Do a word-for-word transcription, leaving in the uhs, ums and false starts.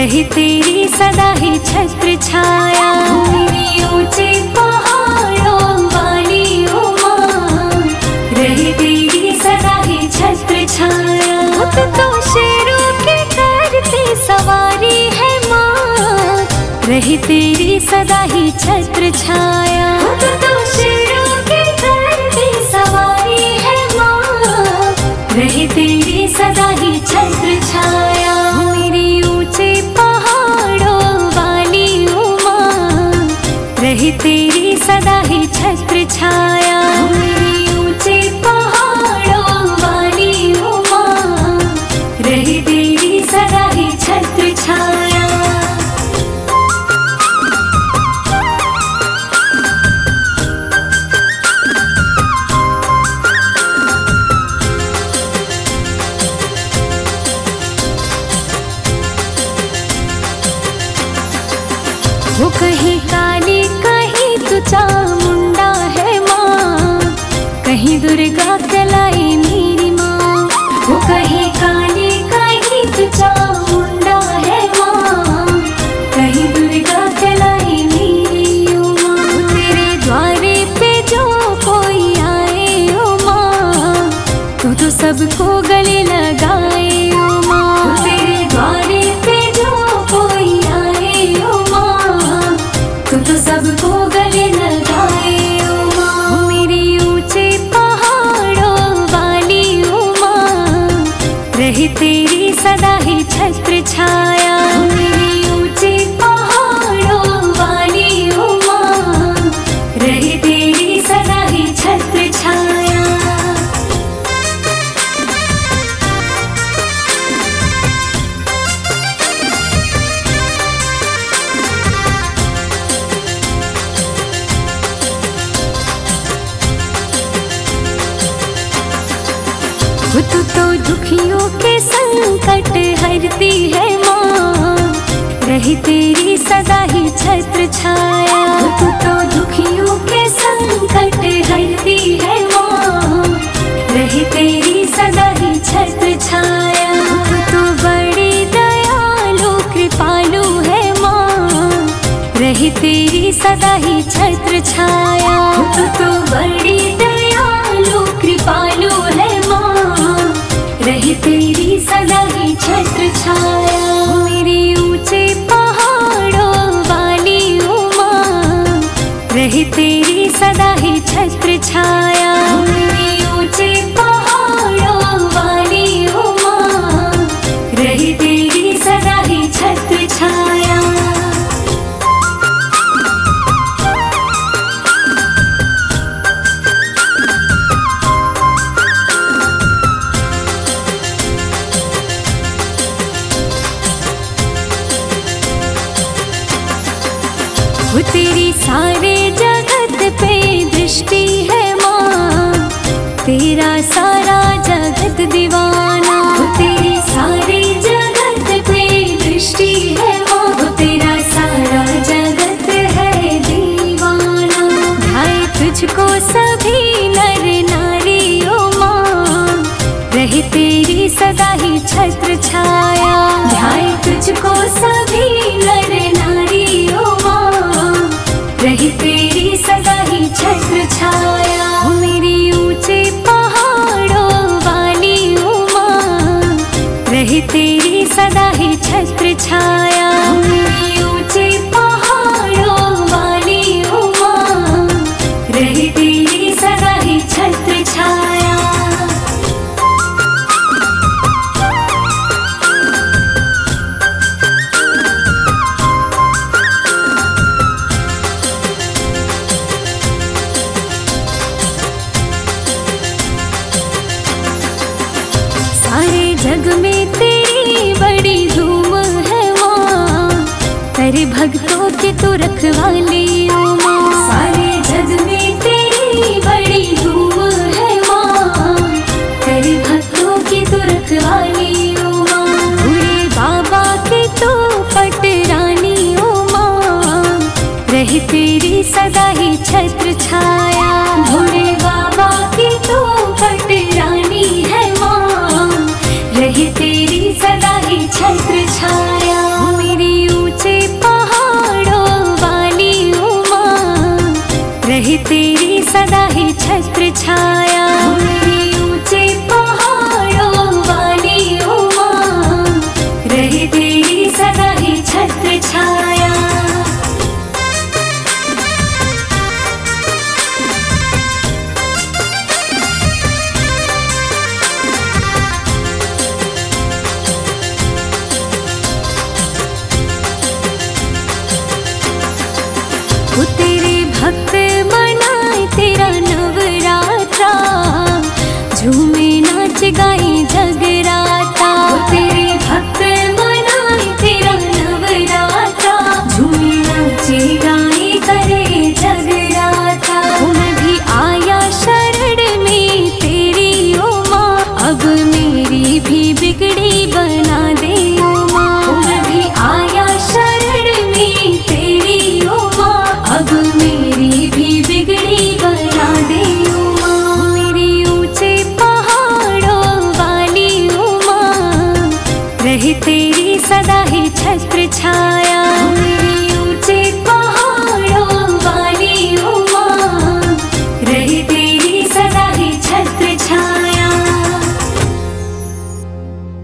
रहे तेरी सदा ही छत्र छाया। मेरी ऊंचे पहाड़ों वाली उमा, रहे तेरी सदा ही छत्र छाया। तू तो शेरों के करते सवारी है माँ, रहे तेरी सदा ही छत्र छाया। तू तो शेरों के करते सवारी है माँ, रहे तेरी सदा ही छत्र छाया। मेरी ऊंचे पहाड़ों वाली उमा, रहे तेरी सदा ही छत्र छाया। मेरी ऊंचे पहाड़ों वाली उमा, रहे तेरी सदा ही छत्र छाया। वो कहीं काली कहीं तू चामुंडा है माँ, कहीं दुर्गा कलाई मेरी माँ। वो कहीं काली कहीं तू चामुंडा है माँ, कहीं दुर्गा कलाई मेरी माँ। तेरे द्वारे पे जो कोई आए ओ माँ, तू तो सबको गले लगाए ओ माँ। तेरे द्वारे पे जो कोई आए ओ माँ, तू तो सबको गले लगाए ओ माँ। मेरी ऊंचे पहाड़ों वाली उमा, रहे तेरी सदा ही छत्र छाया। मेरी ऊंचे पहाड़ों वाली उमा, रहे तेरी सदा ही छत्र छाया। तू तो दुखियों के संकट हरती है माँ, रहे तेरी सदा ही छत्र छाया। तू तो दुखियों के संकट हरती है माँ, रहे तेरी सदा ही छत्र छाया। तू तो बड़ी दयालु कृपालु है माँ, रहे तेरी सदा ही छत्र छाया। तू तो बड़ी दयालु कृपालु है माँ, रहे तेरी सदा ही छत्र छाया। मेरी ऊंचे पहाड़ों वाली उमा, रहे तेरी सदा ही छत्र छाया। मेरी ऊंचे पहाड़ों वाली उमा, रहे तेरी सदा ही छत्र छाया। वो तेरी सारे जगत पे दृष्टि है माँ, तेरा सारा जगत दीवाना। वो तेरी सारे जगत पे दृष्टि है माँ, वो तेरा सारा जगत है दीवाना। ढाए तुझको सभी नर नारी ओ माँ, रहे तेरी सदा ही छत्र छाया। ढाए तुझको सभी नर नारी ओ माँ, रहे तेरी सदा ही छत्र छाया। मेरी ऊंचे पहाड़ों वाली उमा, रहे तेरी सदा ही छत्र छाया। मेरी ऊंचे पहाड़ों वाली उमा, रहे तेरी सदा ही छत्र छाया। जग में तेरी बड़ी धूम है माँ, तेरे भक्तों की तू रखवाली ओ माँ। सारे जग में तेरी बड़ी धूम है माँ, तेरे भक्तों की तू रखवाली ओ माँ। बूढ़े बाबा की तू पटरानी ओ माँ, रहे तेरी सदा ही छत्र छाया। बूढ़े बाबा की तू पटरानी है माँ, रहे तेरी सदा ही छत्र छाया। मेरी रहे तेरी सदा ही छत्र छाया।